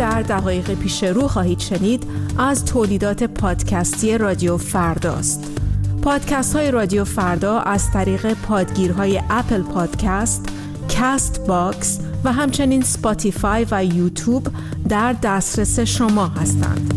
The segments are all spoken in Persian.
در دقایق پیش رو خواهید شنید از تولیدات پادکستی رادیو فرداست. پادکست های رادیو فردا از طریق پادگیرهای اپل پادکست، کست باکس و همچنین سپاتیفای و یوتیوب در دسترس شما هستند.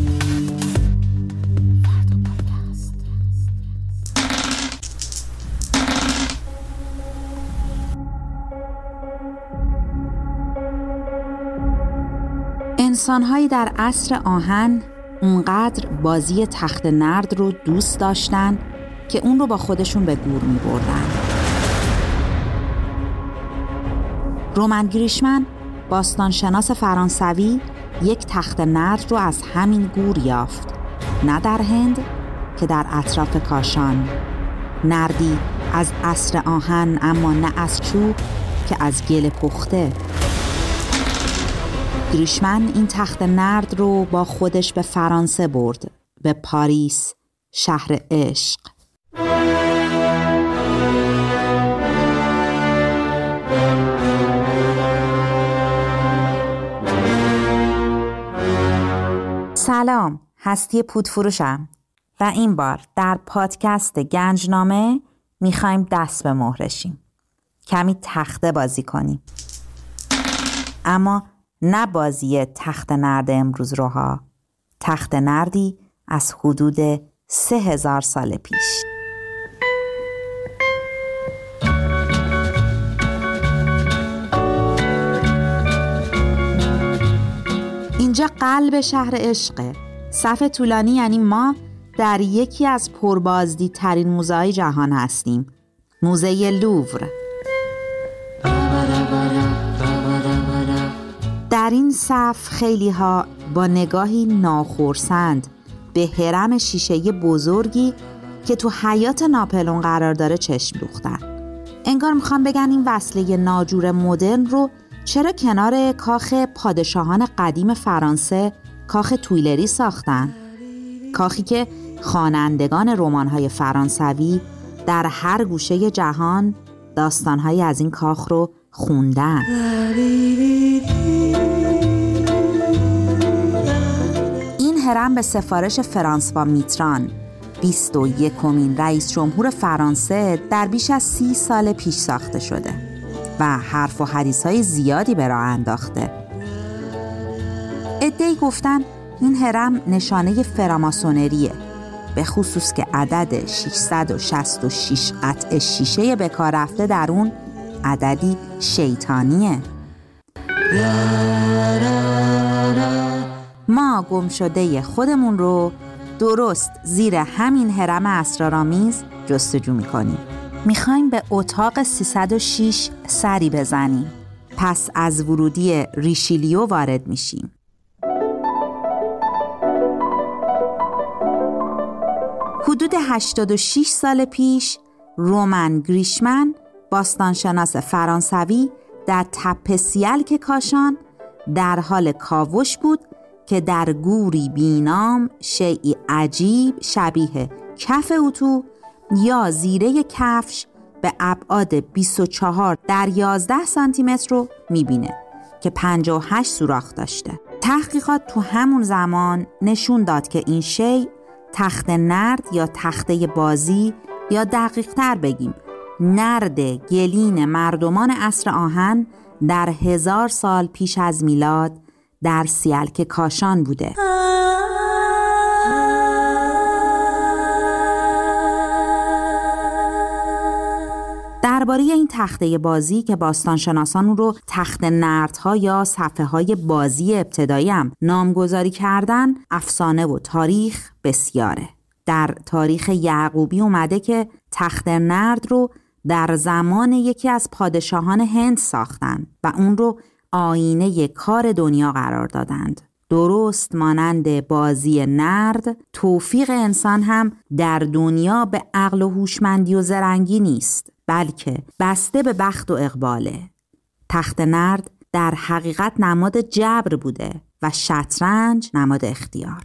انسان‌هایی در عصر آهن اونقدر بازی تخت نرد رو دوست داشتن که اون رو با خودشون به گور می بردن. رومن گریشمن، باستانشناس فرانسوی، یک تخت نرد رو از همین گور یافت، نه در هند که در اطراف کاشان. نردی از عصر آهن، اما نه از چوب که از گل پخته. گریشمن این تخت نرد رو با خودش به فرانسه برد، به پاریس، شهر عشق. سلام، هستی پودفروشم و این بار در پادکست گنجنامه میخوایم دست به مهرشیم، کمی تخته بازی کنیم، اما نه بازی تخت نرد امروز روها، تخت نردی از حدود 3000 سال پیش. اینجا قلب شهر عشقه. صف طولانی یعنی ما در یکی از پربازدیدترین موزه‌های جهان هستیم، موزه لوور. در این صف خیلی ها با نگاهی ناخرسند به هرم شیشه‌ای بزرگی که تو حیاط ناپلئون قرار داره چشم دوختن. انگار میخوان بگن این وصله ناجور مدرن رو چرا کنار کاخ پادشاهان قدیم فرانسه، کاخ تویلری ساختن؟ کاخی که خوانندگان رمان‌های فرانسوی در هر گوشه جهان داستان‌هایی از این کاخ رو خوندن. این هرم به سفارش فرانسوا میتران، 21مین رئیس جمهور فرانسه، در بیش از 30 سال پیش ساخته شده و حرف و حدیث‌های زیادی به راه انداخته. عده‌ای گفتن این هرم نشانه فراماسونریه، به خصوص که عدد 666 قطعه شیشه به کار رفته در اون عددی شیطانیه. ما گمشده خودمون رو درست زیر همین هرم اسرارآمیز جستجو می‌کنیم. می‌خوایم به اتاق 306 سری بزنیم. پس از ورودی ریشیلیو وارد میشیم. حدود 86 سال پیش رومن گریشمن، باستانشناس فرانسوی، در تپه سیلک کاشان در حال کاوش بود که در گوری بینام شیئی عجیب شبیه کف اتو یا زیره کفش به ابعاد 24 در 11 سانتی متر رو میبینه که 58 سوراخ داشته. تحقیقات تو همون زمان نشون داد که این شیء تخت نرد یا تخته بازی، یا دقیق تر بگیم نرد گلین مردمان عصر آهن در 1000 سال پیش از میلاد در سیلک کاشان بوده. درباره این تخته بازی که باستانشناسان رو تخت نردها یا صفحه‌های بازی ابتدایی هم نامگذاری کردن، افسانه و تاریخ بسیاره. در تاریخ یعقوبی اومده که تخت نرد رو در زمان یکی از پادشاهان هند ساختن و اون رو آینه کار دنیا قرار دادند. درست مانند بازی نرد، توفیق انسان هم در دنیا به عقل و هوشمندی و زرنگی نیست، بلکه بسته به بخت و اقباله. تخت نرد در حقیقت نماد جبر بوده و شطرنج نماد اختیار.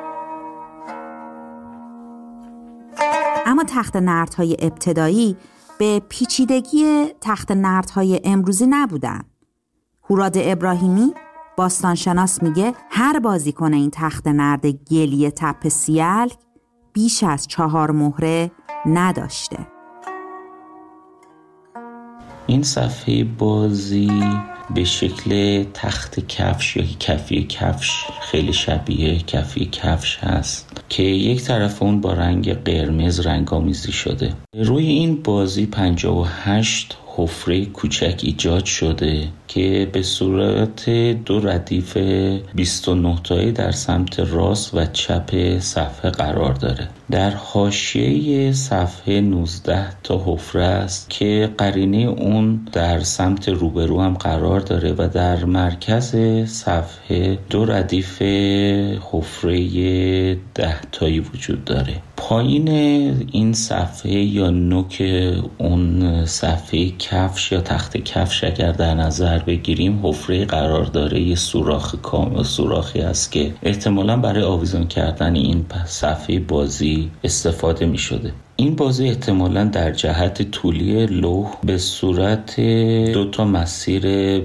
اما تخت نردهای ابتدایی به پیچیدگی تخت نردهای امروزی نبودن. هوراد ابراهیمی باستانشناس میگه هر بازیکن این تخت نرد گلی تپه سیلک بیش از 4 مهره نداشته. این صفحه بازی به شکل تخت کفش یا کفی کفش خیلی شبیه کفی کفش هست که یک طرف اون با رنگ قرمز رنگامیزی شده. روی این بازی 58 حفره کوچک ایجاد شده که به صورت 2 ردیف 29 تایی در سمت راست و چپ صفحه قرار داره. در حاشیه صفحه 19 تا حفره است که قرینه اون در سمت روبرو هم قرار داره و در مرکز صفحه 2 ردیف حفره 10 تایی وجود داره. پایین این صفحه یا نوک اون صفحه کفش یا تخت کفش اگر در نظر بگیریم حفره قرار داره. یه سوراخ کامل سوراخی است که احتمالاً برای آویزان کردن این صفحه بازی استفاده می شده. این بازی احتمالاً در جهت طولی لوح به صورت 2 مسیر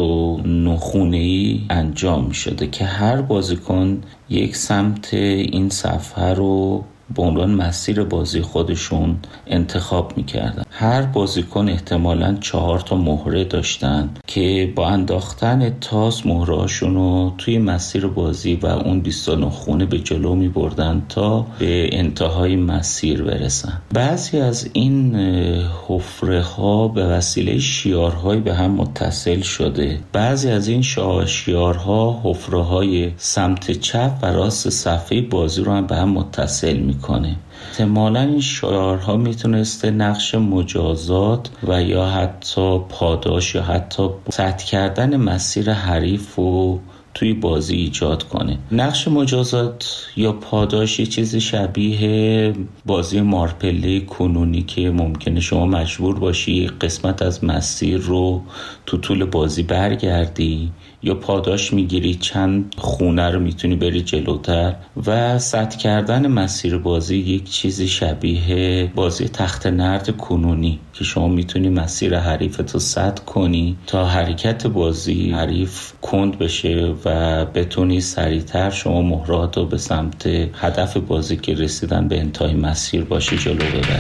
29 خونه‌ای انجام می شده که هر بازیکن یک سمت این صفحه رو به عنوان مسیر بازی خودشون انتخاب میکردن. هر بازیکن احتمالاً 4 تا مهره داشتن که با انداختن تاس مهرهاشون رو توی مسیر بازی و اون 29 خونه به جلو میبردن تا به انتهای مسیر برسن. بعضی از این حفره ها به وسیله شیارهای به هم متصل شده. بعضی از این شیارها حفره های سمت چپ و راست صفحه بازی رو هم به هم متصل میکنه. احتمالاً این شعارها میتونسته نقش مجازات و یا حتی پاداش یا حتی سد کردن مسیر حریف رو توی بازی ایجاد کنه. نقش مجازات یا پاداش یه چیز شبیه بازی مارپله کنونی که ممکنه شما مجبور باشی قسمت از مسیر رو تو طول بازی برگردی یا پاداش میگیری چند خونه رو میتونی بری جلوتر. و سد کردن مسیر بازی یک چیزی شبیه بازی تخت نرد کنونی که شما میتونی مسیر حریفتو سد کنی تا حرکت بازی حریف کند بشه و بتونی سریعتر شما مهراتو به سمت هدف بازی که رسیدن به انتهای مسیر باشه جلو ببری.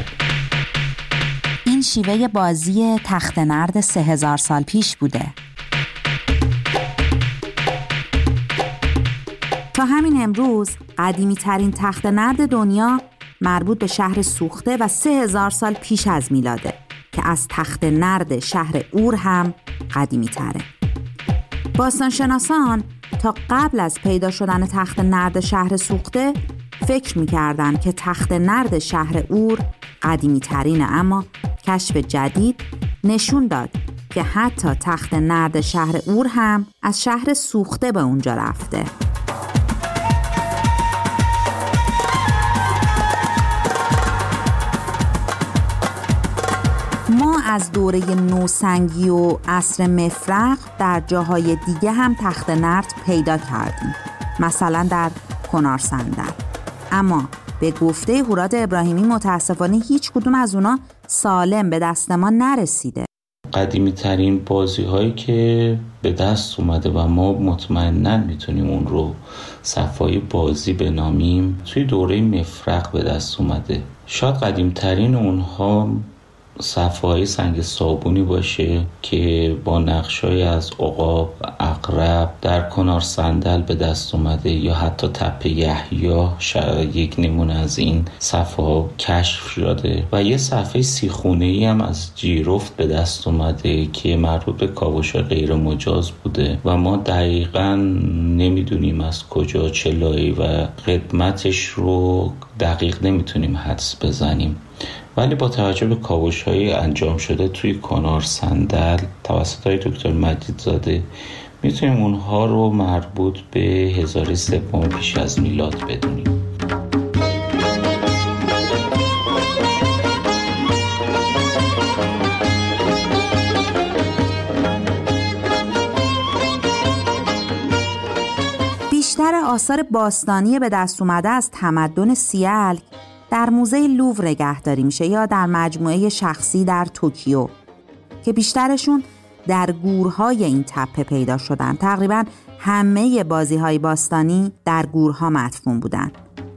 این شیوه بازی تخت نرد 3000 سال پیش بوده. تا همین امروز قدیمی ترین تخت نرد دنیا مربوط به شهر سوخته و 3000 سال پیش از میلاده که از تخت نرد شهر اور هم قدیمی تره. باستانشناسان تا قبل از پیدا شدن تخت نرد شهر سوخته فکر می‌کردن که تخت نرد شهر اور قدیمی ترینه، اما کشف جدید نشون داد که حتی تخت نرد شهر اور هم از شهر سوخته به اونجا رفته. ما از دوره نوسنگی و عصر مفرق در جاهای دیگه هم تخت نرد پیدا کردیم، مثلا در کنار صندل. اما به گفته هوراد ابراهیمی متاسفانه هیچ کدوم از اونا سالم به دست ما نرسیده. قدیمی ترین بازی هایی که به دست اومده و ما مطمئناً میتونیم اون رو صفحه بازی بنامیم توی دوره مفرق به دست اومده. شاید قدیم ترین اونها صفحه‌های سنگ صابونی باشه که با نقش‌های از عقاب، عقرب در کنار صندل به دست اومده، یا حتی تپه یحیی یک نمونه از این صفحه‌ها کشف شده و یه صفحه 30 خونه‌ای هم از جیرفت به دست اومده که مربوط به کاوش غیر مجاز بوده و ما دقیقاً نمیدونیم از کجا چه لایه‌ای و قدمتش رو دقیق نمیتونیم حدس بزنیم. ولی با توجه به کاوش‌های انجام شده توی کنار صندل توسط دکتر مجیدزاده میتونیم اونها رو مربوط به 1003 پیش از میلاد بدونیم. بیشتر آثار باستانی به دست اومده از تمدن سیلک در موزه لوور نگهداری میشه یا در مجموعه شخصی در توکیو که بیشترشون در گورهای این تپه پیدا شدن. تقریباً همه بازی‌های باستانی در گورها مدفون بودن.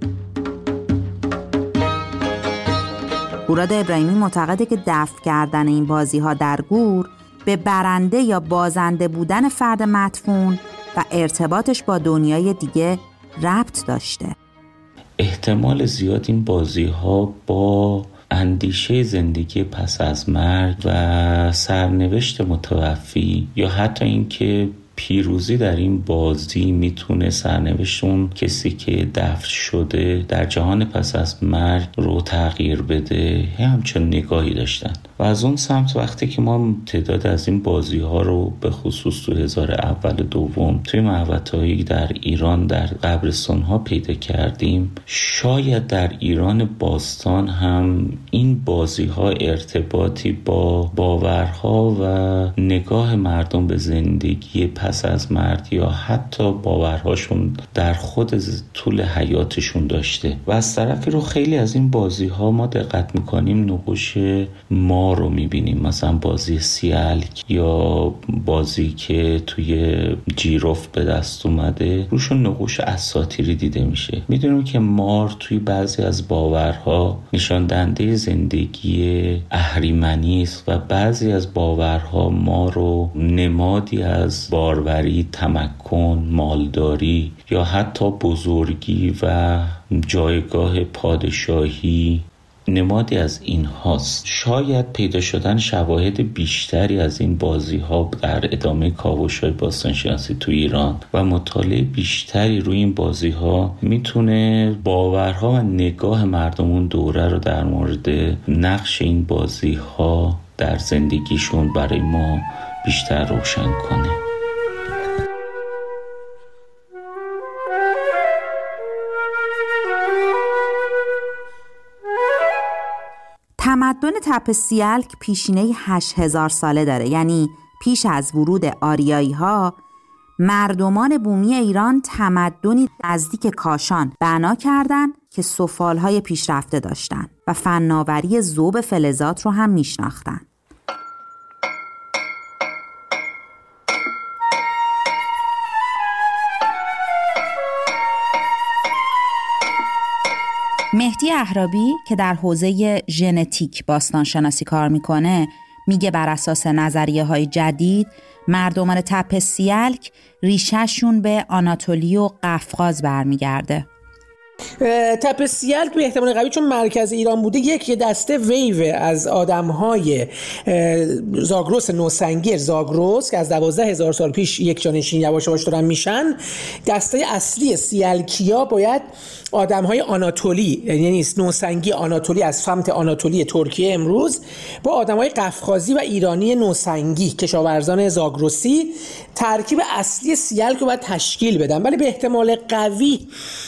هوراد ابراهیمی معتقده که دفن کردن این بازی‌ها در گور به برنده یا بازنده بودن فرد مدفون و ارتباطش با دنیای دیگه ربط داشته. احتمال زیاد این بازی‌ها با اندیشه زندگی پس از مرگ و سرنوشت متوفی یا حتی اینکه پیروزی در این بازی میتونه سرنوشت اون کسی که دفن شده در جهان پس از مرگ رو تغییر بده همچون نگاهی داشتن. و از اون سمت وقتی که ما تعداد از این بازی ها رو به خصوص تو هزار اول دوم توی محوطه‌ای در ایران در قبرستان ها پیدا کردیم، شاید در ایران باستان هم این بازی ها ارتباطی با باورها و نگاه مردم به زندگی پس از مرگ یا حتی باورهاشون در خود طول حیاتشون داشته. و از طرفی رو خیلی از این بازی ها ما دقت میکنیم نقوش ما رو میبینیم، مثلا بازی سیلک یا بازی که توی جیروف به دست اومده روشون نقوش اساطیری دیده میشه. میدونیم که مار توی بعضی از باورها نشان دهنده زندگی اهریمنی است و بعضی از باورها ما رو نمادی از باروری، تمکن، مالداری یا حتی بزرگی و جایگاه پادشاهی نمادی از این هاست. شاید پیدا شدن شواهد بیشتری از این بازی ها در ادامه کاوش‌های باستانشناسی تو ایران و مطالعه بیشتری روی این بازی ها میتونه باورها و نگاه مردم اون دوره رو در مورد نقش این بازی ها در زندگیشون برای ما بیشتر روشن کنه. تمدن تپه سیلک پیشینه 8000 ساله داره، یعنی پیش از ورود آریایی ها مردمان بومی ایران تمدنی نزدیک کاشان بنا کردن که سفالهای پیشرفته داشتن و فناوری ذوب فلزات رو هم میشناختن. مهدی اهرابی که در حوزه ژنتیک باستانشناسی کار میکنه میگه بر اساس نظریه‌های جدید مردمان تپه سیلک ریشه‌شون به آناتولی و قفقاز برمیگرده. تپه سیلک به احتمال قوی چون مرکز ایران بوده یک دسته ویو از آدم‌های زاگرس نوسنگی زاگرس که از 12000 سال پیش یک جانشین یواش یواش دارن میشن. دسته اصلی سیلکیا باید آدم‌های آناتولی، یعنی نوسنگی آناتولی از سمت آناتولی ترکیه امروز با آدم‌های قفقازی و ایرانی نوسنگی کشاورزان زاگرسی ترکیب اصلی سیلک رو باید تشکیل بدن. ولی به احتمال قوی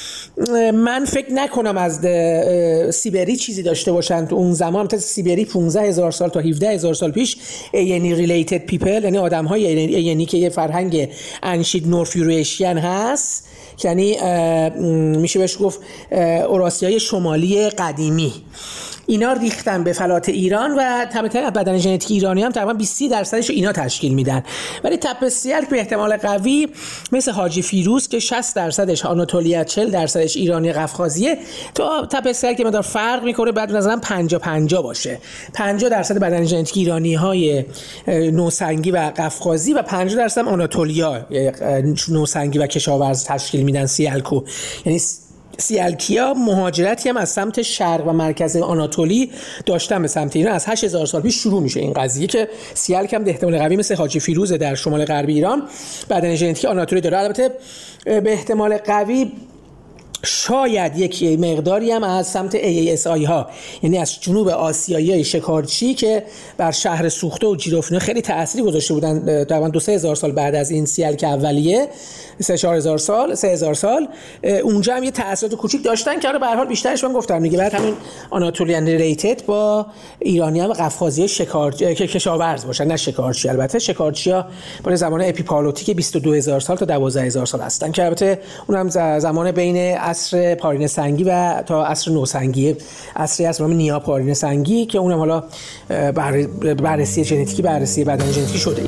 من فکر نکنم از سیبری چیزی داشته باشن تو اون زمان. تا سیبری 15000 سال تا 17000 سال پیش یعنی ریلیتد پیپل، یعنی آدم‌های یعنی که یه فرهنگ انشید نورث یوریشین هست، یعنی میشه بهش گفت اوراسیای شمالی قدیمی. اینا ریختن به فلات ایران و تمام بدن ژنتیک ایرانی هم تقریبا 20% اینا تشکیل میدن. ولی تپه سیلک به احتمال قوی مثل حاجی فیروز که 60% آناتولیه 40% ایرانی قفقازیه، تو تپه سیلک که مقدار فرق میکنه بعد نظرم 50-50 باشه. 50% بدن ژنتیک ایرانی های نوسنگی و قفقازی و 50% آناتولیا نوسنگی و کشاورز تشکیل میدن سیلکو. یعنی سیلکیا مهاجرتی هم از سمت شرق و مرکز آناتولی داشتن به سمت ایران. از 8000 سال پیش شروع میشه این قضیه که سیلک هم به احتمال قوی مثل حاجی فیروز در شمال غربی ایران بدن ژنتیک آناتولی داره. البته به احتمال قوی شاید یک مقداری هم از سمت AASI ها، یعنی از جنوب آسیایی شکارچی که بر شهر سوخته و جیروف خیلی تأثیری گذاشته بودن تقریبا 2-3000 سال بعد از این سیلک اولیه، 3-4000 سال 3000 سال اونجا هم یه تأثیرات کوچیک داشتن که به هر حال بیشترش من گفتم دیگه. بعد همین آناتولیان ریلیتد با ایرانی هم قفقازی کشاورز باشن، نه شکارچی. البته شکارچی‌ها برای زمان اپیپالوتیک 22000 سال تا 12000 سال هستن که البته اونم زمان بین عصر پارین سنگی و تا عصر نوسنگی، عصری هست نام نیا پارین سنگی که اونم حالا بررسی ژنتیکی، بررسی بدن ژنتیکی شده.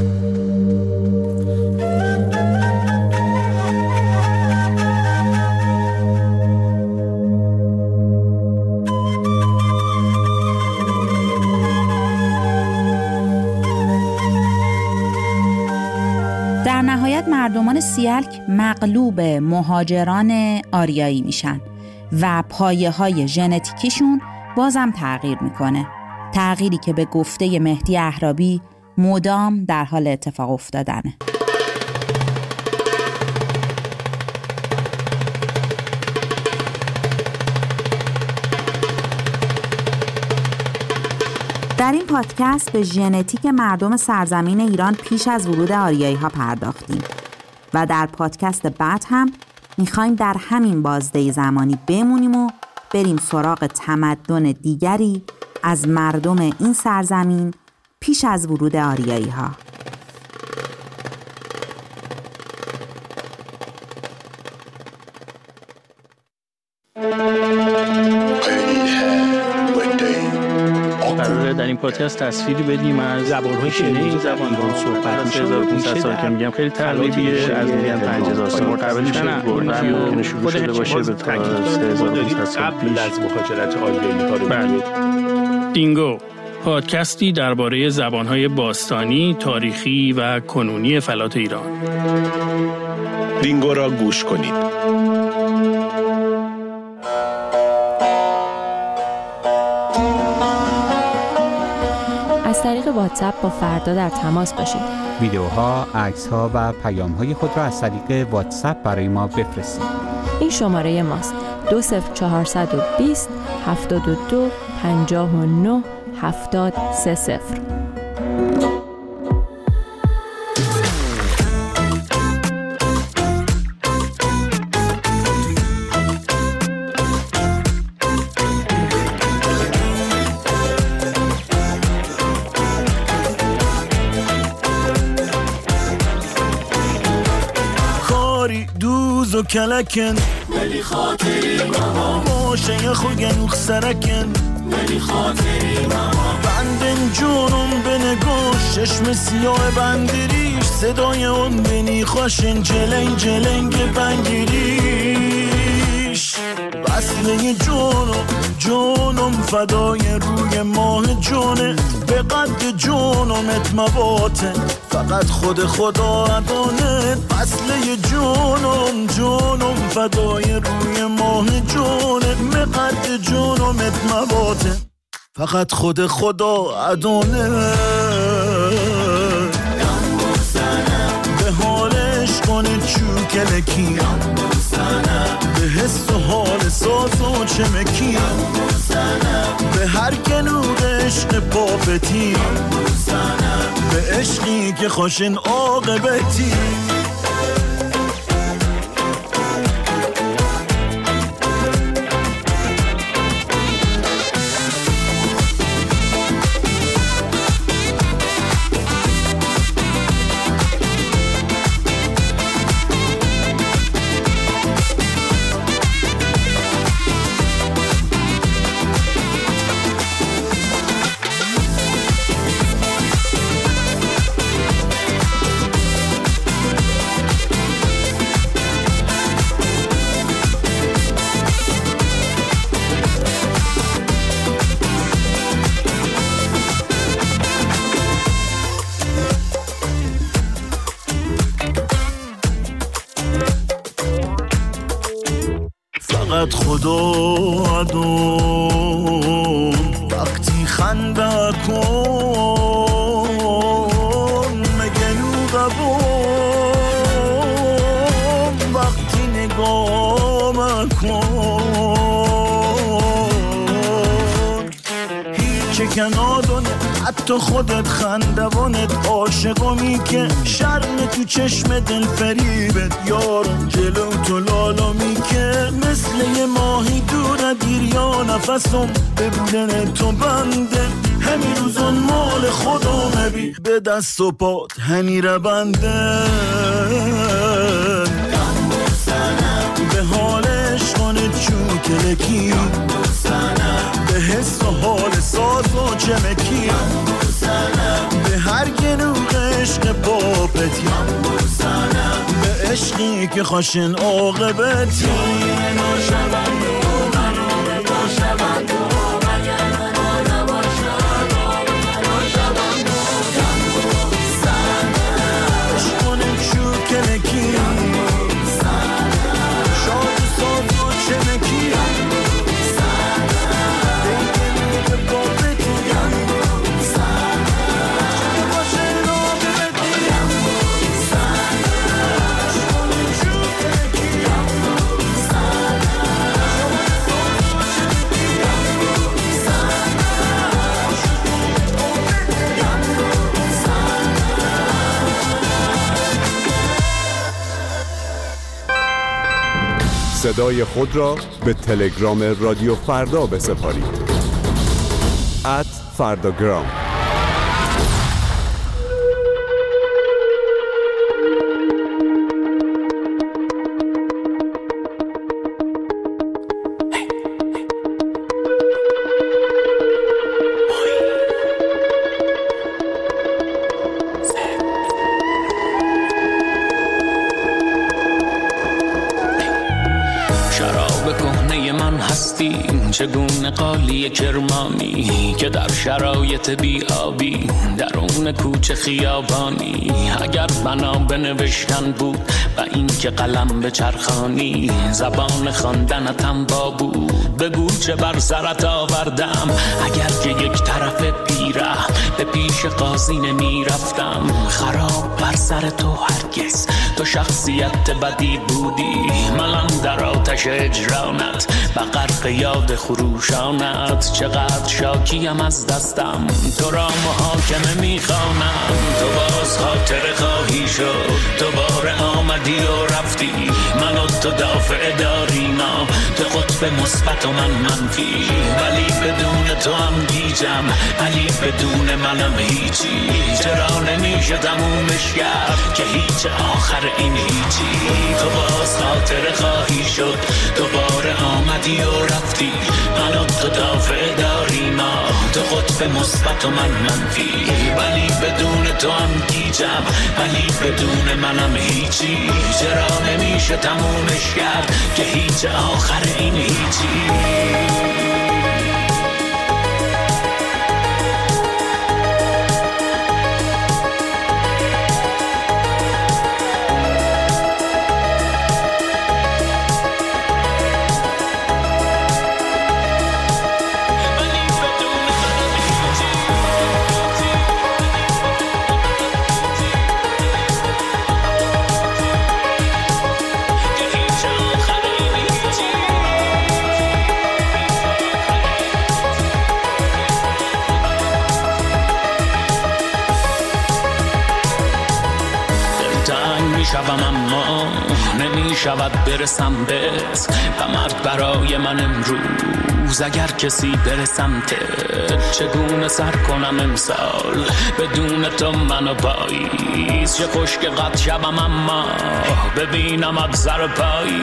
در نهایت مردمان سیلک مغلوب مهاجران آریایی میشن و پایه‌های ژنتیکیشون بازم تغییر میکنه. تغییری که به گفته مهدی اهرابی مدام در حال اتفاق افتادنه. در این پادکست به ژنتیک مردم سرزمین ایران پیش از ورود آریایی ها پرداختیم و در پادکست بعد هم میخوایم در همین بازده زمانی بمونیم و بریم سراغ تمدن دیگری از مردم این سرزمین پیش از ورود آریایی ها. در این پادکست تصویری بدیم از زبان‌های شنی زبان رو صحبت میشه. 1500 سال که میگم خیلی تقریبیه، از میگم 5000 سال قبلش بردن ممکنه شروع شده باشه به تا 3500 سال پیش از مهاجرت آریایی‌ها رو. بله. دینگو، پادکستی درباره زبان‌های باستانی، تاریخی و کنونی فلات ایران. دینگو را گوش کنید. از طریق واتساپ با فردا در تماس باشید. ویدیوها، عکس‌ها و پیام‌های خود را از طریق واتساپ برای ما بفرستید. این شماره ماست: 20420 72 59 7030. و کلکن ولی خاطری ماما باشه خوگن سرکن ولی خاطری ماما بندن جونم به نگوش چشم سیاه بندریش صدای اون بینی خوشن جلنگ جلنگ بنگیریش وصله جونم فدای روی ماه جونه به قد جونمت مباته فقط خدا ادانه وصله جونم فدای روی ماه جونه به قد جونمت مباته فقط خدا ادانه به حالش کنید چوکلکی به حس و حال ساز و چمکی به هر گلود عشق پاپتی به عشقی که خوشن عاقبتی خدا ادون وقتی خنده کن مگنو قبون وقتی نگاه کن هیچ کنادونه حتی خودت خندوانت عاشقمی که شرم تو چشم دل فریبت یارم جلو تو لالامی که مثل یه ماهی دور دریا نفسم به بودن تو بنده همین روزون مال خدا نبی به دست و پات همی را بنده به حالش عشقی که خاشن عاقبتی صدای خود را به تلگرام رادیو فردا بسپارید. @فرداگرام. چگونه قالی کرمانی که در شرایط بیابی درون کوچه خیابانی اگر بنا به نوشتن بود و این که قلم به چرخانی زبان خواندنتم با بود بگو چه بر سرت آوردم اگر که یک طرف پیره به پیش قاضی نمی رفتم خراب بر سر تو هرگز تو شخصیت بدی بودی من در آتش اجرانت و غرق یاد خروشانت چقدر شاکیم از دستم تو را محاکمه میخوانم تو باز خاطر خواهی شد تو بار آمدی و رفتی من و تو دافع دارینا تو قطب مثبت و من منفی ولی بدون تو هم گیجم ولی بدون منم هیچی چرا نمیشه تمومش کرد که هیچ آخر این هیچی تو باز خاطر خواهی شد دوباره آمدی و رفتی من و تو دافع داری ما تو قطب مثبت و من منفی ولی بدون تو هم گیجم ولی بدون منم هیچی چرا نمیشه تمومش کرد که هیچ آخر این هیچی اما نمیشود برسم بهت و مرد برای من امروز اگر کسی برسم ته چگونه سر کنم امسال بدون تو منو پاییز چه خوش که قد شبم اما ببینم ابزر پایی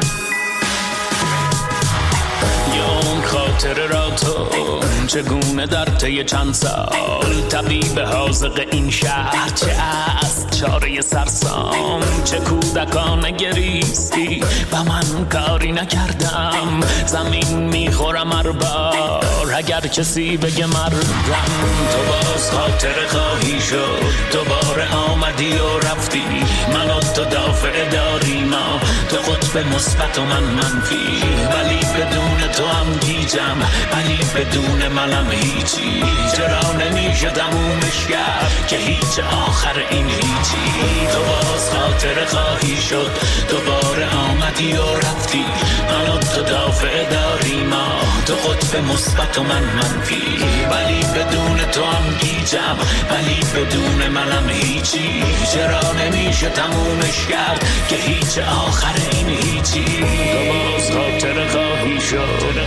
اون خاطره را تو چگونه در طی چند سال طبیب حاذق این شهر چه است چاره سرسام چه کودکانه گریستی و من کاری نکردم زمین میخورم هر بار اگر کسی بگه مردم تو باز خاطره خواهی شد دوباره آمدی و رفتی من و تو دافع داری ما تو قطب مثبت و من منفی ولی بدون تو هم گیجم ولی بدون منم هیچی چرا نمیشه تمومش کرد که هیچ آخر این هیچی تو باز خاطره خواهی شد دوباره آمدی و رفتی من و تو دافع داری ما تو قطب مثبت و من منفی ولی بدون تو هم گیجم ولی بدون منم هیچی چرا نمیشه تمومش کرد که هیچ آخر این هیچی تو باز خاطره خواهی شد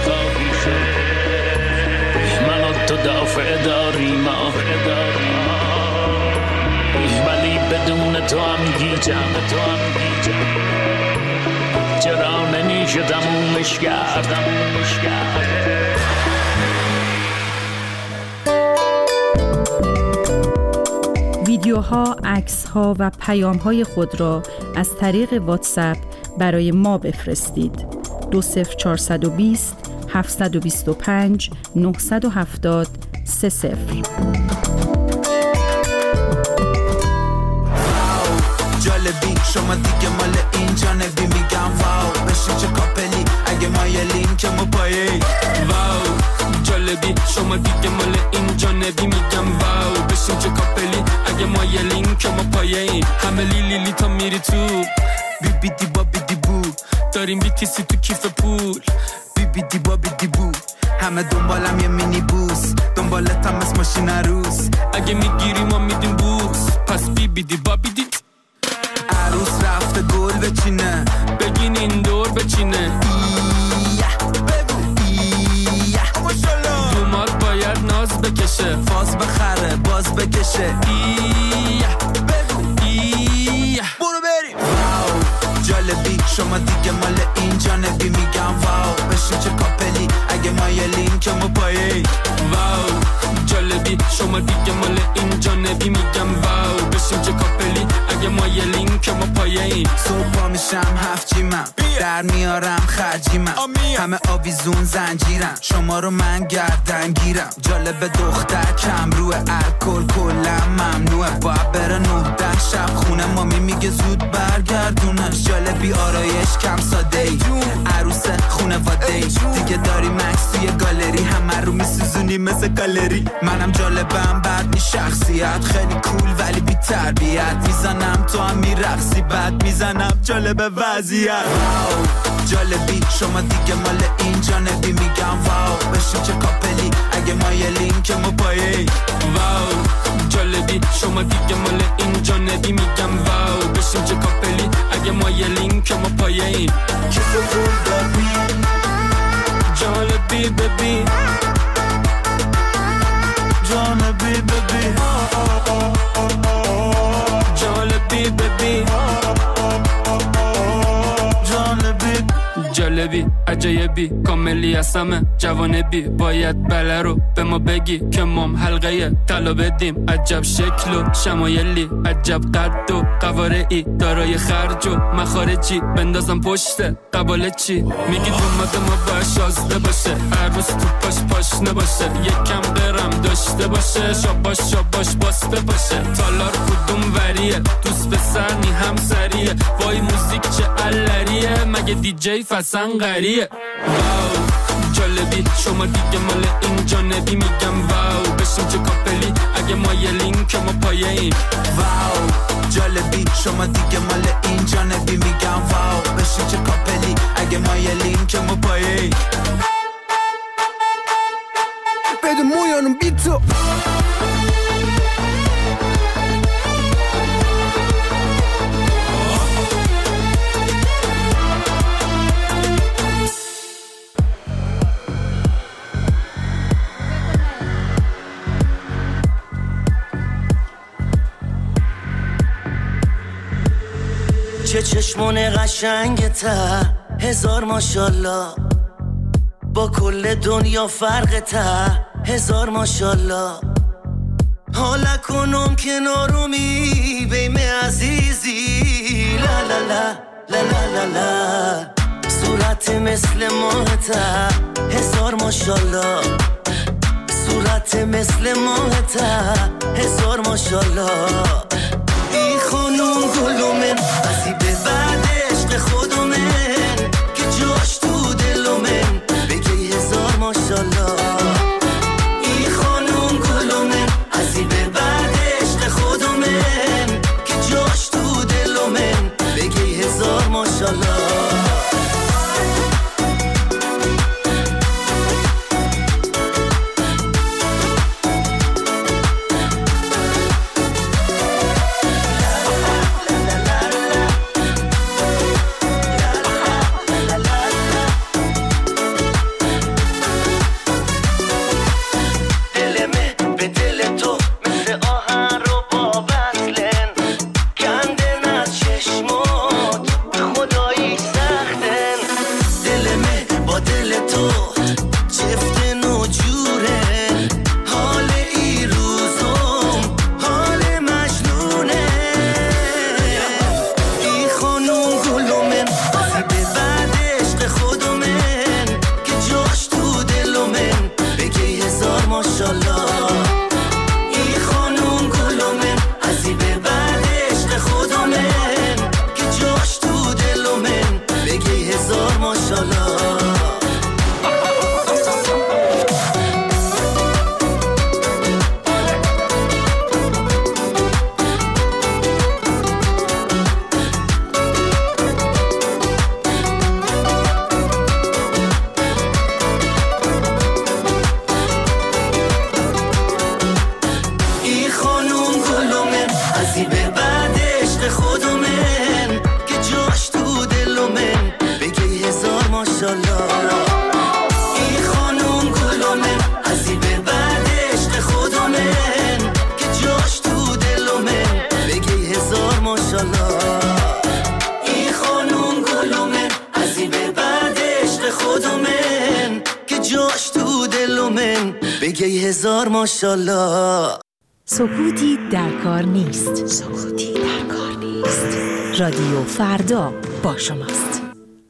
من و تو دافع داری ما ولی بدون تو هم گیجم چرا نمیشه تمومش کرد ویدیوها، عکس‌ها و پیام‌های خود را از طریق واتساپ برای ما بفرستید. 20420 725 970 30. جالبی شما دیگه مال این جانبی، میگم واو بشین چه کاپلی اگه مایلین که ما پایه. واو جالبی شما دیگه مال این جانبی، میگم واو بشین چه کاپلی اگه مایلین که ما پایه. همه لیلی تا میری تو بی بی دی با بی دی بو، داریم بیتیسی تو کیف پول. بی بی دی با بی دی بو، همه دنبالم یه مینی بوس، دنبالتم از ماشین عروس. اگه میگیری ما میدیم بوس، پس بی بی دی با بی دی. عروس رفته گل بچینه، بگین این دور بچینه. دومات باید ناز بکشه، فاز بخره باز بکشه. برو بریم. واو جالبی شما دیگه مال این جانبی، میگم واو بشین چه کاپلی اگه مایلین که ما پایه. واو جالبی شما دیگه مال این جانبی، میگم واو بشین چه کاپلی اگه مایلین که ما پایه. صبح پا میشم هفت جیمم، در میارم خرجیمم، همه آویزون زنجیرم، شما رو من گردن گیرم. جالب دختر کم روه، الکل کلم ممنوعه، باید بره 9-10 شب خونه، مامی میگه زود برگردونش. جالبی آرایش کم ساده ای، عروس خونواده ای، دیگه داری مکس توی گالری، همه رو میسوزونی مثل گالری. منم جالبم بعد می شخصیت، خیلی کول ولی بی تربیت، میزنم تو هم میرقصی بعد میزنم جالب وضعیت. جالبی شما دیگه مال این جانبی، میگم واو بشین چه کاپلی اگه مایلین که ما پایه. واو جالبی شما دیگه مال این جانبی، میگم واو بشین چه کاپلی اگه مایلین که ما پایه. کیف پول داریم جالبی ببین، جانبی ببین، جالبی ببین، جالبی عجایبی کاملی هستمه جوانبی، باید بله رو به ما بگی که مام حلقه طلا بدیم. عجب شکل و شمایلی، عجب قد و قوارعی، دارای خرج و مخارجی، بندازم پشت قباله چی؟ میگی دومات ما باید شازده باشه، عروس تو پاش نباشه، یکم برم داشته باشه، شاباش باسته باشه. تالار کدوم وریه، دوست به سرنی هم سریه، وای موزیک چه علریه، مگه دیجی فسن غریه. واو جالبی شما دیگه مال این جانبی، میگم واو بشین چه کاپلی اگه مایلین که ما پایه ایم. واو جالبی شما دیگه مال این جانبی، میگم واو بشین چه کاپلی اگه مایلین که ما پایه ایم. بده مویانم بی تو چه چشمون قشنگته، هزار ماشالله، با کل دنیا فرقته، هزار ماشالله. حالا کنم کنارومی بیم عزیزی، لا لا لا لا لا لا لا، صورت مثل ماهته، هزار ماشالله، صورت مثل ماهته، هزار ماشالله. ای خانوم گلومن بسی به بعد عشق خودمن، که جاش تو دلومن بگی هزار ماشالله. ای خانوم گلومن بسی به بعد عشق خودمن، که جاش تو دلومن بگی هزار ماشالله. ماشالله این خانوم گلومه ازی به بعد عشق خودمه که جاش تو دلومه بگی هزار ماشالله این خانوم گلومه ازی به بعد عشق خودمه که جاش تو دلومه بگی هزار ماشالله. سکوتی در کار نیست. سکوتی در کار نیست. رادیو فردا با شماست.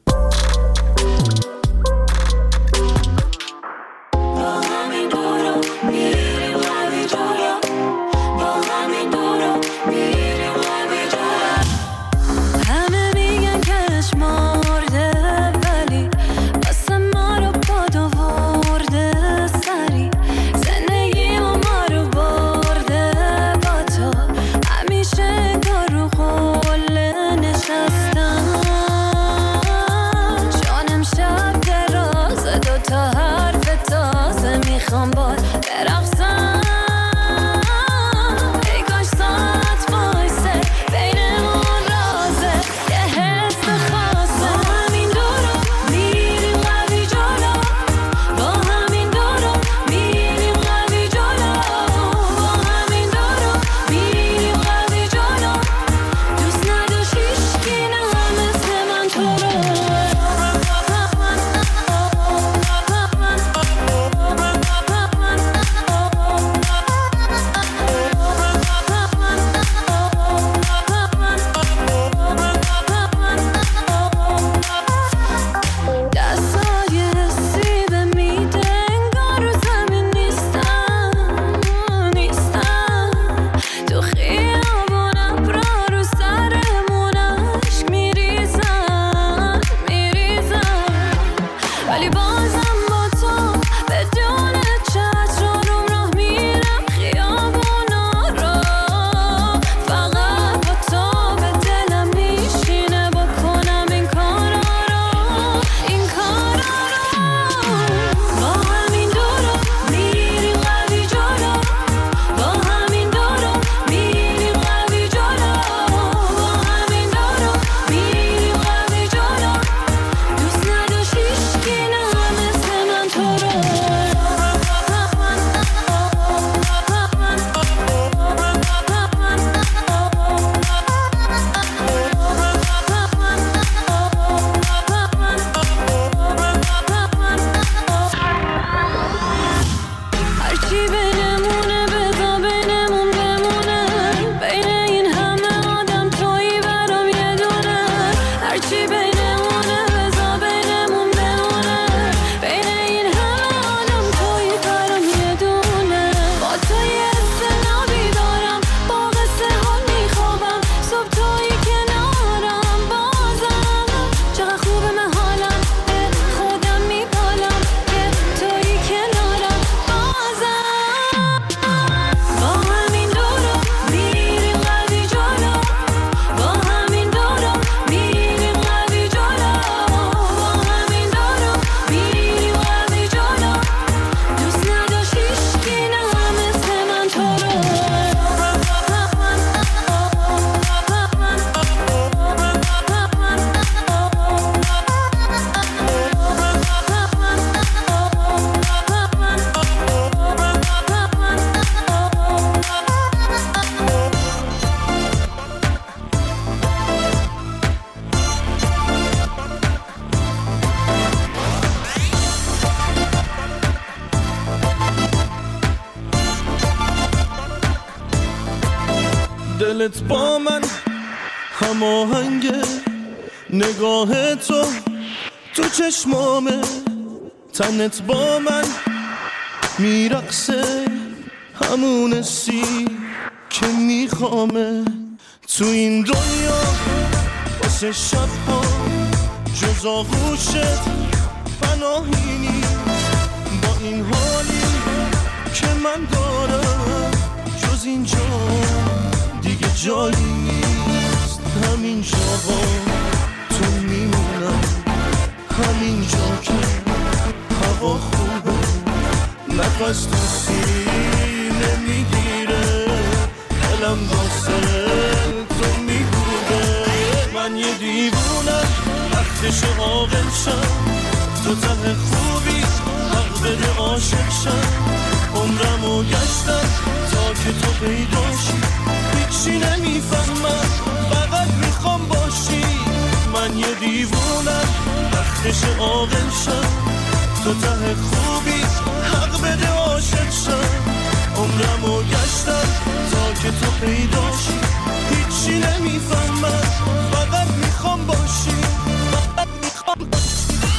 دلت با من هماهنگه، نگاه تو تو چشمامه، تنت با من میرقصه، همون حسی که میخوامه. تو این دنیا واسه شبها جز آغوشت پناهی نیست، با این حالی که من دارم جز اینجا دیگه جایی نیست. همین جاها تو میمونم، همین جا که هوا خوبه، نفس تو سینه میگیره، دلم واسه تو میگوده. من یه دیوونم وقتش عاقل شم، تو ته خوبی حق بده عاشق شم عمرمو گشتم تا که تو پیداشی هیچی نمیفهمم فقط میخوام باشی من یه دیوونم وقتش عاقل شم تو ته خوبی حق بده عاشق شم عمرمو گشتم تا که تو پیداشی هیچی نمیفهمم فقط میخوام باشی فقط میخوام باشی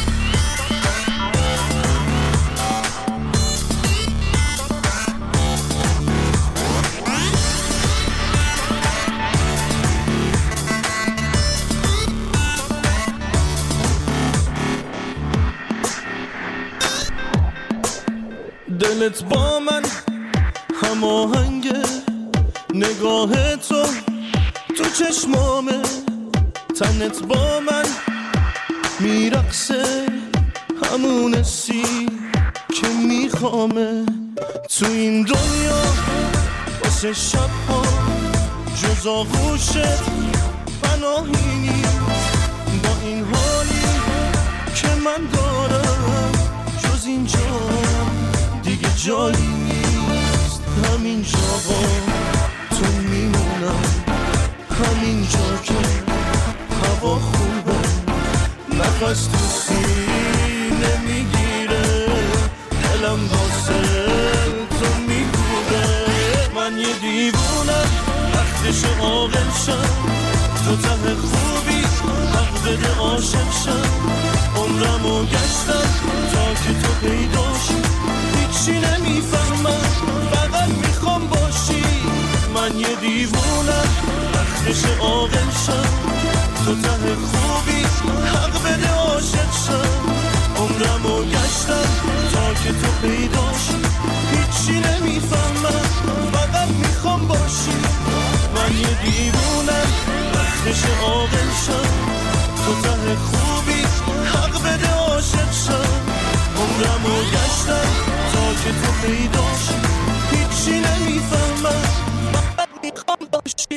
دلت با من هماهنگه نگاه تو چشمامه تنت با من میرقصه همون حسی که میخوامه تو این دنیا واسه شبها جز آغوشت پناهی نیست با این حالی که من دارم جز اینجا دیگه جایی نیست همینجا با تو میمونم همینجا که هوا خوبه نفس تو سینه میگیره دلم واسه تو میگوده من یه دیوونم وقتش عاقل شم تو ته خوبی حق بده عاشق شم عمرمو گشتم تا که تو پیداشی هیچی نمیفهمم فقط میخوام باشی من یه دیوونم وقتش عاقل شم تو ته خوبی حق بده عاشق شم عمرمو گشتم تا که تو پیداشی هیچی نمیفهمم فقط میخوام باشی من یه دیوونم وقتش عاقل شم تو ته خوبی حق بده عاشق شم عمرمو گشتم تا که تو پیداشی هیچی نمیفهمم فقط میخوام باشی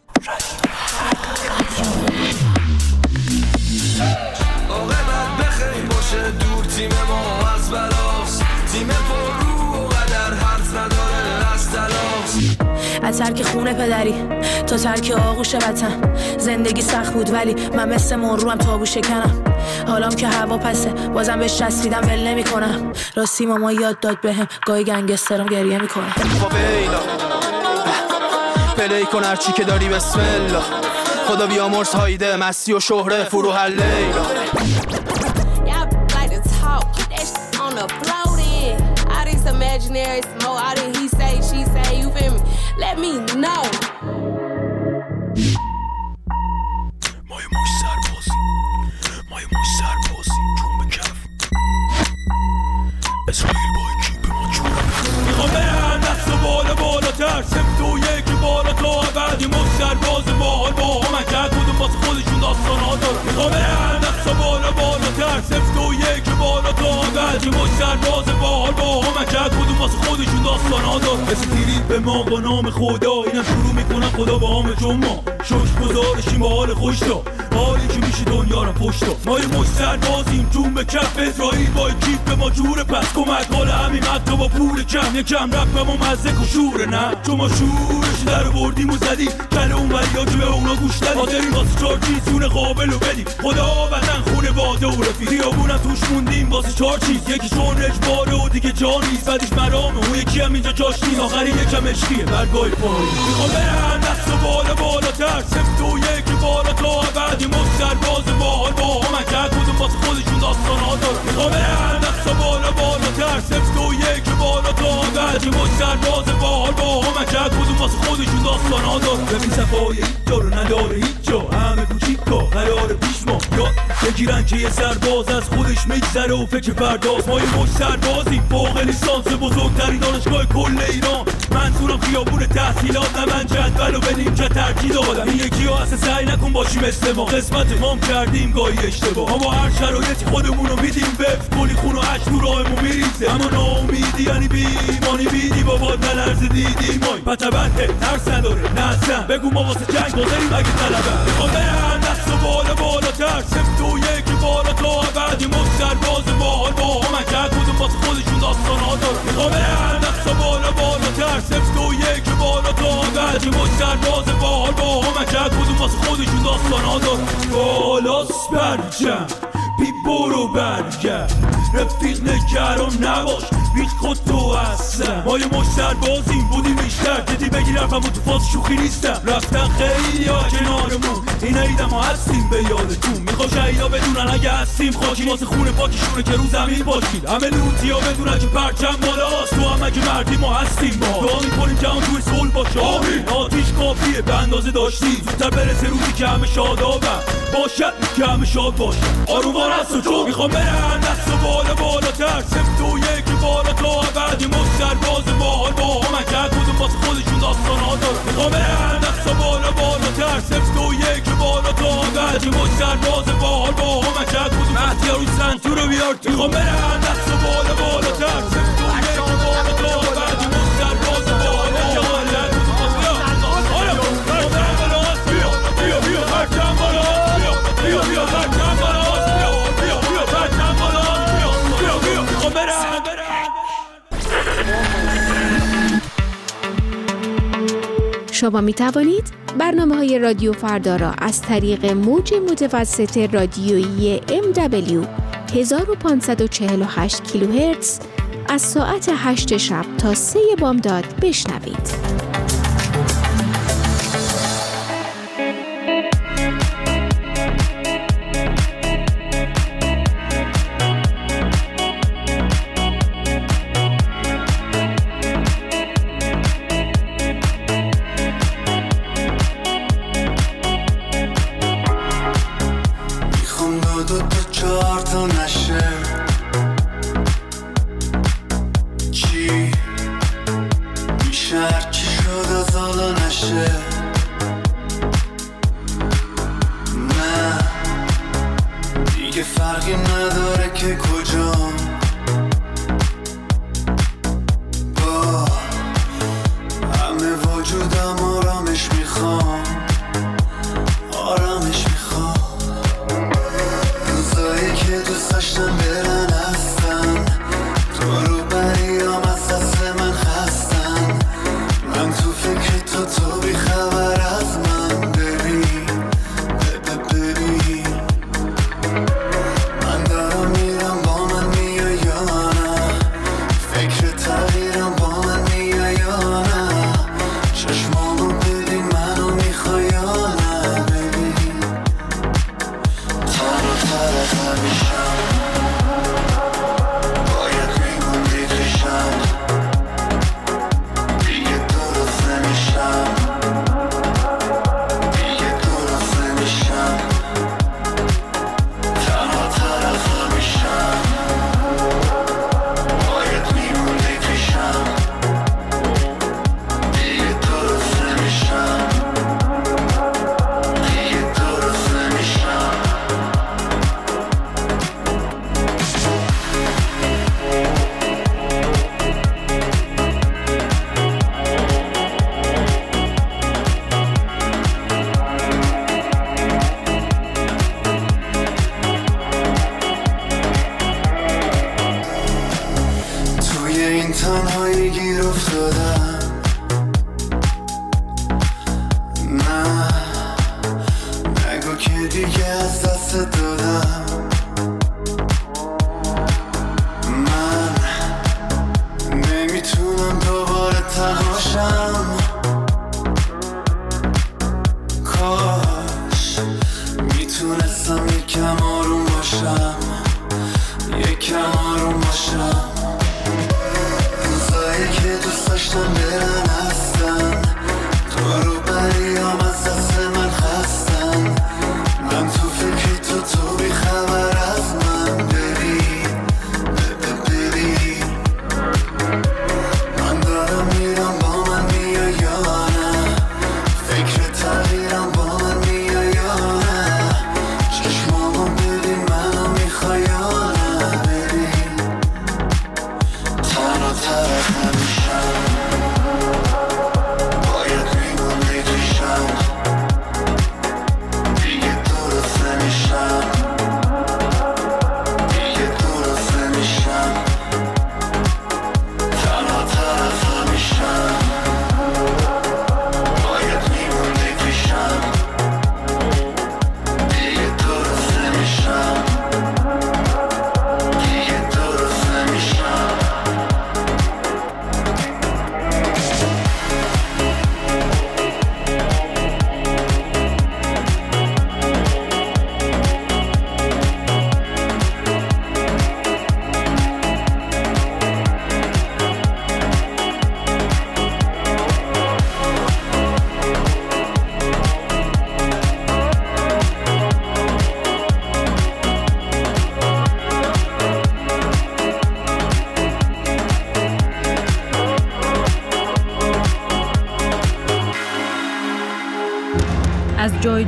عاقبت بخیر باشه دور تیم ما از بلاست تیم پر رو و قدر حرف نداره از تلاست از ترک خونه پدری تا ترک آغوش وطن زندگی سخت بود ولی من مثل مروم تابو شکنم حالام که هوا پسه بازم بهش چسبیدم ول نمی کنم راستی ماما یاد داد بهم گاهی گنگسترم گریه میکنه پلی کن هرچی که داری بسم الله خدا بیامرز هایده مستی و شهره فرو هر لیلا imaginary smoke, all that he say, she say, you feel me? Let me know. مای موش سربازی جون به کف اسرائیل با اکیب ما جون میخوام برن دست و بالاتر سفت و یکی بالا تا بعدی موش سرباز باحال با هم کرد بودم واسه خودشون داستان ها دارم میخوام برن دست و بالاتر سفت و یکی بالا تا بعدی موش سرباز باحال با هم کرد بودم واسه خودشون داستان ها دارم مثل تیری به ما با نام خدا اینم شروع میکنم خدا با هم چون ما شوش گذارشیم با حال خوش تا حالی که میشه دنیا رو پشت ما یه مش سربازیم جون به کف اسرائیل با اکیپ به ما جوره پس کمک حال همین مقتا با پول کم یکم رپ به ما مزه و شوره نه چون ما شورش در بردیم و زدیم کل اون وریا که به اونا گوش دادیم حاضرین واسه چار چیز سون قابل رو بدیم خدا وطن خونه باده و رفیق خیابونم توش موندیم واسه چار چیز یکی چون اجباره و دیگه جا نیست بعدش مرامه اون یکی هم اینجا جاش نیست آخری یکم عشقیه برگای پای میخوام برن دست و بالاتر سفت و یکی بالا تا بعدی مش سرباز باحال با هم کرد بودم واسه خودشون داستان ها دارم میخوام برن دست و بالاتر سفت و یکی بالا تا بعدی مش سرباز باحال با هم کرد بودم واسه خودشون داستان ها دارم ببین صفای هیچ جا رو نداره هیچ جا همه کوچیکا قرار پیش ما یاد بگیرن که یه سرباز از خودش میگذره و فکر پرداز ما یه مش سربازیم فوق لیسانس بزرگترین دانشگاه کل ایران منظورم خیابون تحصیلات نه من جدول و بدیم که ترکیب دادم این یکی ها اصلا سعی نکن باشی مثل ما قسمت مام کردیم گاهی اشتباه اما هر شرایطی خودمونو میدیم بفت کلی خون و عشق تو راهمون میریزه اما ناامیدی یعنی بیمانی بیدی بابا نلرز دیدی مای پتبنده ترس نداره نه اصلا بگو ما واسه جنگ بازاریم اگه طلبه میخوام برن دست و بالاتر سفت و یکی بالا تا بعدی مش سرباز داستانا داره. میخوام برم دستا بالا بالاتر 0-2-1 بالا تا بعدی مش سرباز باحال با همکت کدوم واسه خودشون داستانا داره. بالاست برجم بی برو برگرد رفیق نگران نباش بیش خود تو هستم. ما یه مش سربازیم بودیم بیشتر دیدی بگیر حرفم تو فاز شوخی نیستم. رفتن خیلی ها کنارمون این عیدم ها هستیم به یادتون. میخوا شهیدا بدونن اگه هستیم خاکی واسه خونه پاکشونه که رو زمین باشید. همه لوتی ها بدونن که پرچم بالاست تو هم اگه مردی ما هستیم. با دعا میکنیم جهان توی صلح باشه. آمین. آتیش کافیه به اندازه داشتیم زودتر برسه روزی که همه شادابن باشد که همه شاد باشه. آرومان هست و چون میخوام برن دست و بالاتر 0-2-1 بالا تا بعدی مش سرباز باحال با همکت کدوم واسه خودشون داستانا داره. میخوام برن دست و بالاتر 0-2-1 بالا تا بعدی مش سرباز باحال با همکت کدوم مهدی روی سنتور رو بیار تو. میخوام برن دست و بالاتر 0-2-1 بالا تا بعدی مش سرباز باحال با همکت کدوم بیا پرچم بالا بیا پرچم بالا بیا پرچم بالا بیا میخوام برم. شما می توانید برنامه‌های رادیو فردا را از طریق موج متوسط رادیویی MW 1548 کیلوهرتز از ساعت 8 شب تا 3 بامداد بشنوید.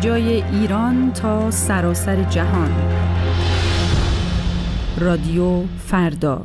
جای ایران تا سراسر جهان. رادیو فردا.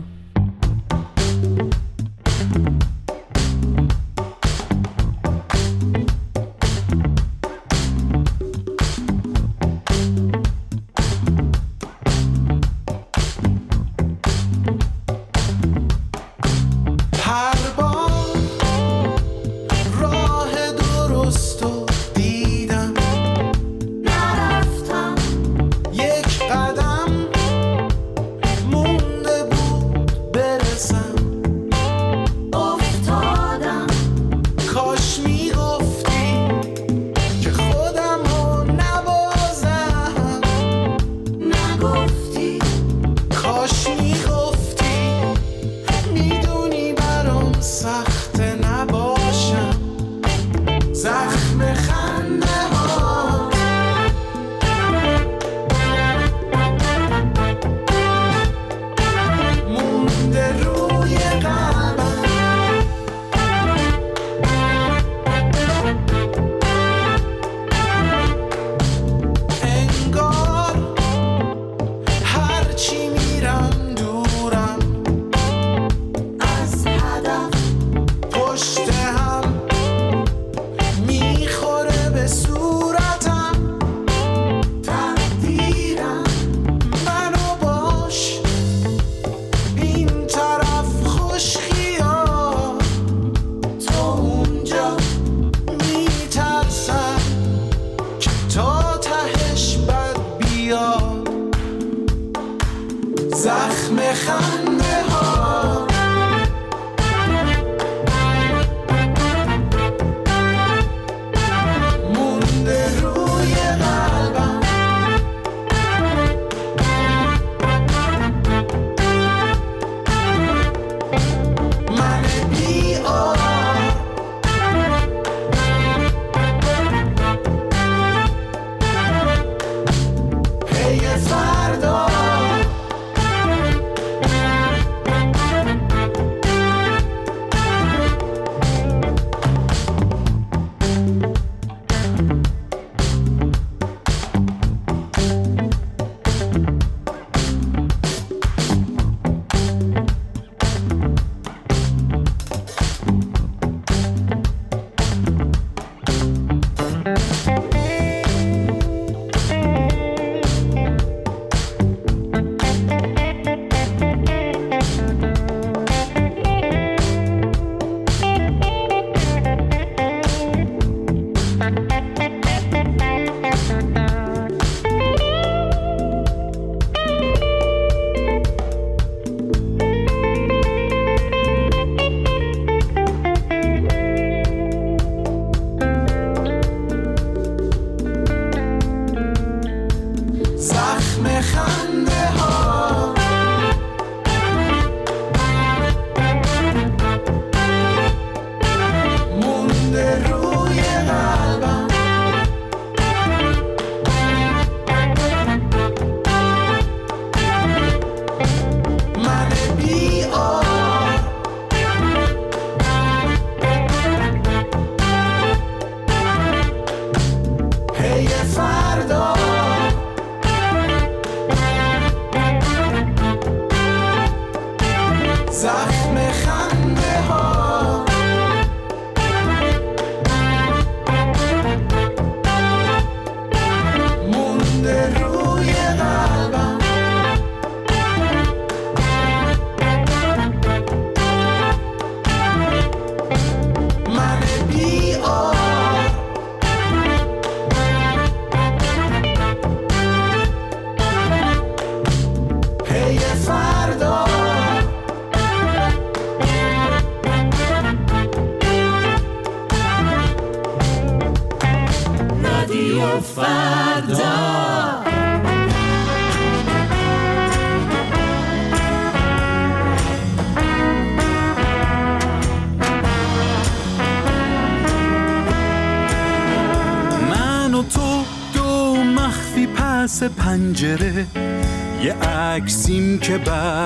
پس پنجره یه عکسیم که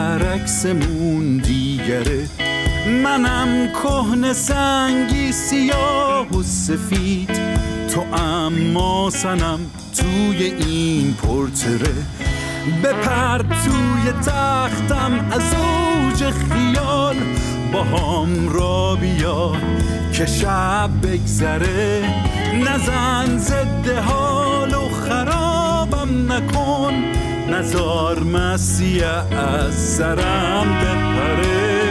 برعکسمون دیگره، منم کهنه سنگی سیاه و سفید، تو اما سنم توی این پورتره، بپر توی تختم از اوج خیال، با هم را بیا که شب بگذره، نزن ضد حال و خرابم نکن، نزار مسیح از سرم بپره.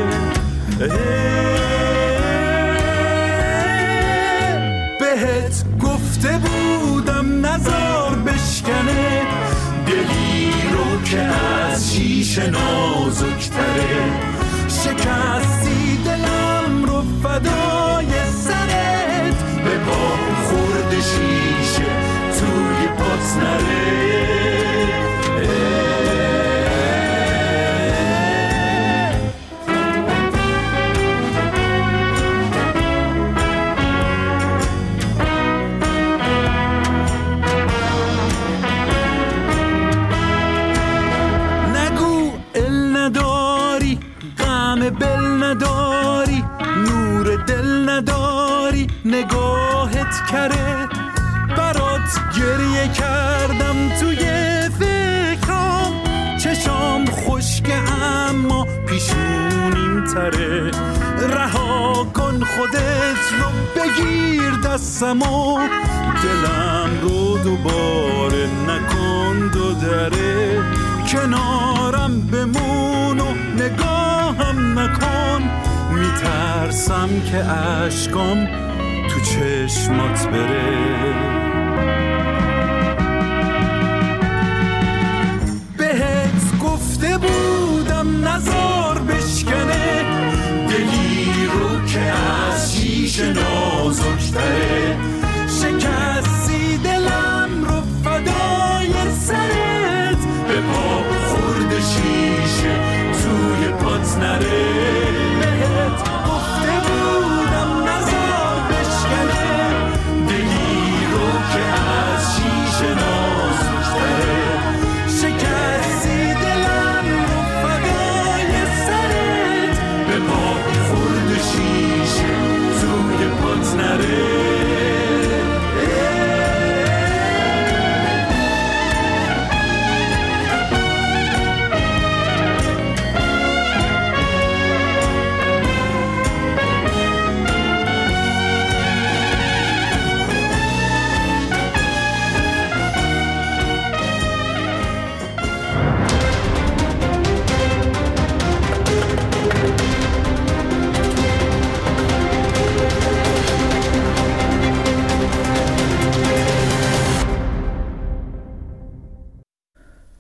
بهت گفته بودم نزار بشکنه، دلی رو که از شیشه نازکتره، شکستی دلم رو فدای سرت، به پا خورد شیشه توی پات نره. بل نداری، نور دل نداری، نگاهت کره، برات گریه کردم توی فکرام، چشام خشکه اما پیشونیم تره، رها کن خودت رو بگیر دستمو، دلم رو دوباره نکن دو دره، کنارم بمون و نگاهم نکن، میترسم که اشکام تو چشمات بره. بهت گفته بودم نزار بشکنه، دلی رو که از شیشه نازکتره، شکستی دلم رو فدای سرت، به پا خورد شیشه توی پات نره.